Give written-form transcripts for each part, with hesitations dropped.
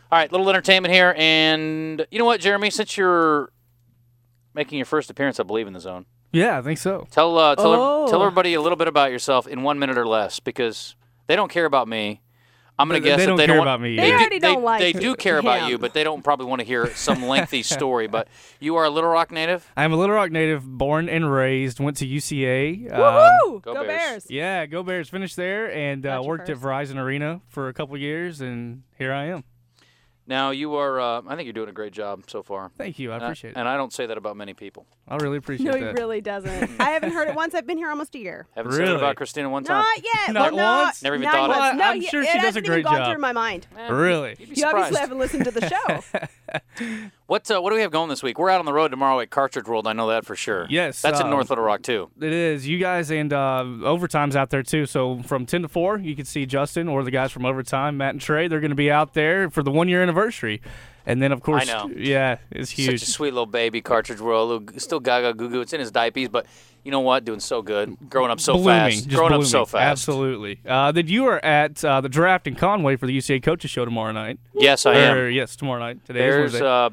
All right, little entertainment here. And you know what, Jeremy? Since you're making your first appearance, I believe, in the zone. Yeah, I think so. Tell everybody a little bit about yourself in 1 minute or less, because they don't care about me. I'm going to guess that they don't care about me. They already don't like They do care about him. you, but they don't probably want to hear some lengthy story. But you are a Little Rock native? I'm a Little Rock native, born and raised, went to UCA. Woohoo! Go Go Bears. Bears. Yeah, go Bears. Finished there and Got you worked at first. Verizon Arena for a couple years, and here I am. Now, you are, I think you're doing a great job so far. Thank you. I appreciate it. And I don't say that about many people. I really appreciate No, that. he really doesn't. I haven't heard it once. I've been here almost a year. Haven't said it Really? about Christina one time? Not yet. Not well, once? Never even 9 thought of it? months. Well, No, I'm sure she it does a hasn't great even gone job. through my mind. Really? You'd be You obviously surprised. haven't listened to the show. What do we have going this week? We're out on the road tomorrow at Cartridge World. I know that for sure. Yes, That's in North Little Rock, too. It is. You guys and Overtime's out there, too. So from 10 to 4, you can see Justin or the guys from Overtime, Matt and Trey. They're going to be out there for the 1-year anniversary. And then, of course, I know. Yeah, it's huge. Such a sweet little baby, Cartridge World. Still gaga goo goo. It's in his diapers, but you know what? Doing so good. Growing up so blooming, fast. just Growing blooming. up so fast. Absolutely. Then you are at the draft in Conway for the UCA Coaches Show tomorrow night. Yes, I am. Yes, tomorrow night. Today There's is Wednesday. a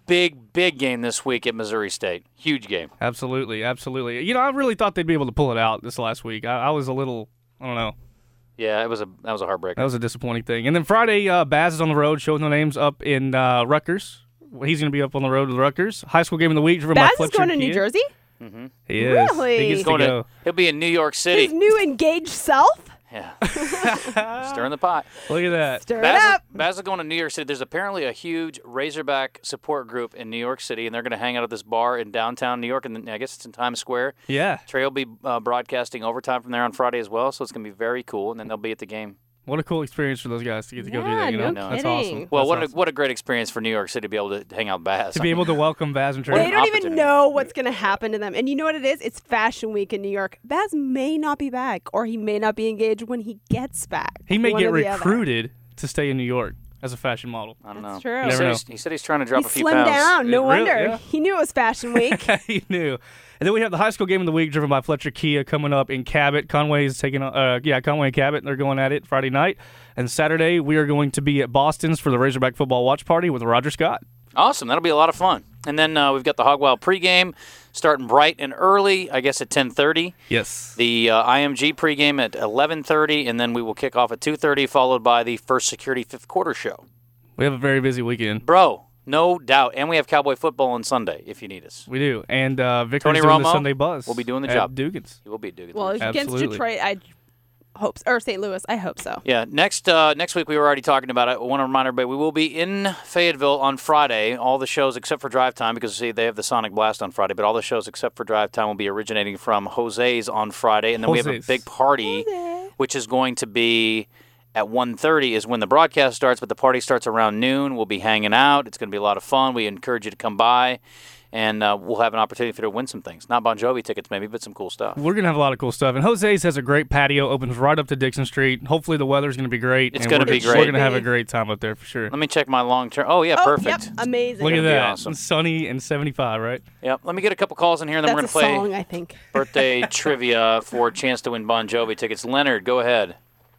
big game this week at Missouri State. Huge game. Absolutely, absolutely. You know, I really thought they'd be able to pull it out this last week. I was a little, I don't know. Yeah, that was a heartbreaker. That was a disappointing thing. And then Friday, Baz is on the road, showing no names up in Rutgers. He's going to be up on the road with Rutgers. High school game of the week driven by Baz is Fletcher going to Kia. New Jersey? He is. Really? He gets He's to going go. he'll be in New York City. His new engaged self? Yeah. Stirring the pot. Look at that. Stir it up. Baz is going to New York City. There's apparently a huge Razorback support group in New York City, and they're going to hang out at this bar in downtown New York, and I guess it's in Times Square. Yeah. Trey will be broadcasting overtime from there on Friday as well, so it's going to be very cool, and then they'll be at the game. What a cool experience for those guys to get to go do Yeah, that. You know, no that's kidding. awesome. Well, That's awesome. what a great experience for New York City to be able to hang out with Baz. To be able to welcome Baz and Trey. They don't even opportunity. know what's going to happen to them. And you know what it is? It's Fashion Week in New York. Baz may not be back, or he may not be engaged when he gets back. He may One get or the other. recruited to stay in New York as a fashion model. I don't know. That's true. He You said, never he said he's trying to drop He a few slimmed pounds. down. No Really? wonder. Yeah. He knew it was Fashion Week. He knew. And then we have the high school game of the week driven by Fletcher Kia coming up in Cabot. Conway is taking Conway and Cabot. They're going at it Friday night. And Saturday we are going to be at Boston's for the Razorback football watch party with Roger Scott. Awesome. That'll be a lot of fun. And then we've got the Hog Wild pregame starting bright and early, I guess at 10:30. Yes. The IMG pregame at 11:30, and then we will kick off at 2:30, followed by the First Security fifth quarter show. We have a very busy weekend. Bro, no doubt. And we have Cowboy football on Sunday if you need us. We do. And Victor's Tony doing the Romo Sunday Buzz. will be doing the at job. Dugan's. He will be doing Well, against Absolutely. Detroit, I hope, or St. Louis, I hope so. Yeah, next week we were already talking about it. I want to remind everybody we will be in Fayetteville on Friday. All the shows except for Drive Time, because see they have the Sonic Blast on Friday, but all the shows except for Drive Time will be originating from Jose's on Friday, and then we have a Jose's. big party, which is going to be at 1:30 is when the broadcast starts, but the party starts around noon. We'll be hanging out. It's going to be a lot of fun. We encourage you to come by, and we'll have an opportunity for you to win some things. Not Bon Jovi tickets maybe, but some cool stuff. We're going to have a lot of cool stuff. And Jose's has a great patio, opens right up to Dixon Street. Hopefully the weather's going to be great. It's and gonna we're- be great. We're going to have a great time up there for sure. Let me check my long-term. Oh, yeah, Oh, perfect. Yep, amazing. Look at gonna be that. awesome. Sunny and 75, right? Yep. Let me get a couple calls in here, and then That's we're a going to play song, I think. birthday trivia for a chance to win Bon Jovi tickets. Leonard, go ahead.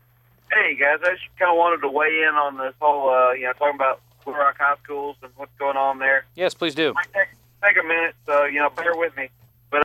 Hey, guys, I just kind of wanted to weigh in on this whole, talking about Little Rock High Schools and what's going on there. Yes, please do. Might take a minute, so, bear with me.